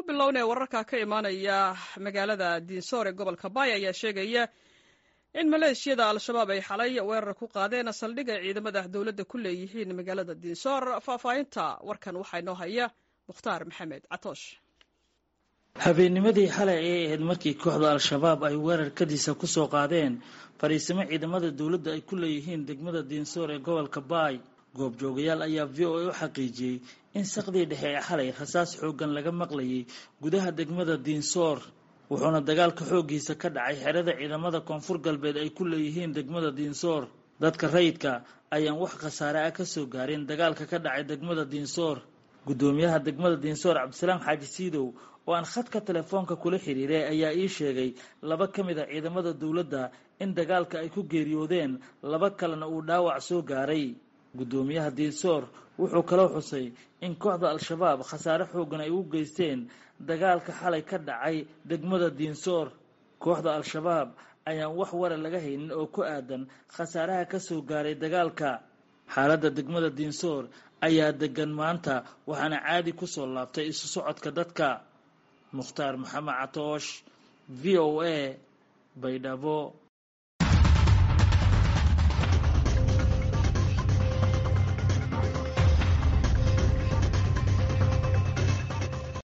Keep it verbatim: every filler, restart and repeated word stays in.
bilownay wararka ka imaanaya magaalada Dinsore ee gobolka Bay ayaa sheegaya in maleeshiyada al-shabaab ay xalay weerar ku qaadeen saldhigga ciidamada dawladda ku leeyihiin magaalada Dinsore. Faahfaahinta warkan waxaa inoo haya Mukhtaar Maxamed Catoosh. habeennimadii xalay ay ahayd markii kooxda al-shabaab ay weerar kadiisa ku soo qaadeen fariisimo ciidamada dawladda ay ku leeyihiin degmada Dinsore ee gobolka Bay. goobjoogayaal ayaa V O A u xaqiijiyay in saqdii dhexe ee xalay rasaas xoogan laga maqlayay gudaha degmada Dinsore, wuxuuna dagaalka xoogiisa ka dhacay xerada ciidamada koonfur galbeed ay ku leeyihiin degmada Dinsore. dadka rayidka ayaan wax khasaare ah ka soo gaarin dagaalka ka dhacay degmada Dinsore. gudoomiyaha degmada Dinsore Cabdisalaam Xaaji Siidow oo aan khadka telefoonka kula xiriiray ayaa ii sheegay laba ka mid ah ciidamada dawladda in dagaalka ay ku geeriyoodeen, laba kalena uu dhaawac soo gaaray. gudoomiyaha Dinsore wuxuu kaloo xusay in kooxda al-shabaab khasaare xoogan ay u geysteen dagaalka xalay ka dhacay degmada Dinsore. kooxda al-shabaab ayaan wax warar laga haynin oo ku aadan khasaaraha ka soo gaaray dagaalka. xaaladda degmada Dinsore ayaa degan maanta, waxaana caadi ku soo laabtay isu socodka dadka. Mukhtaar Maxamed Catoosh, V O A, Baydhabo.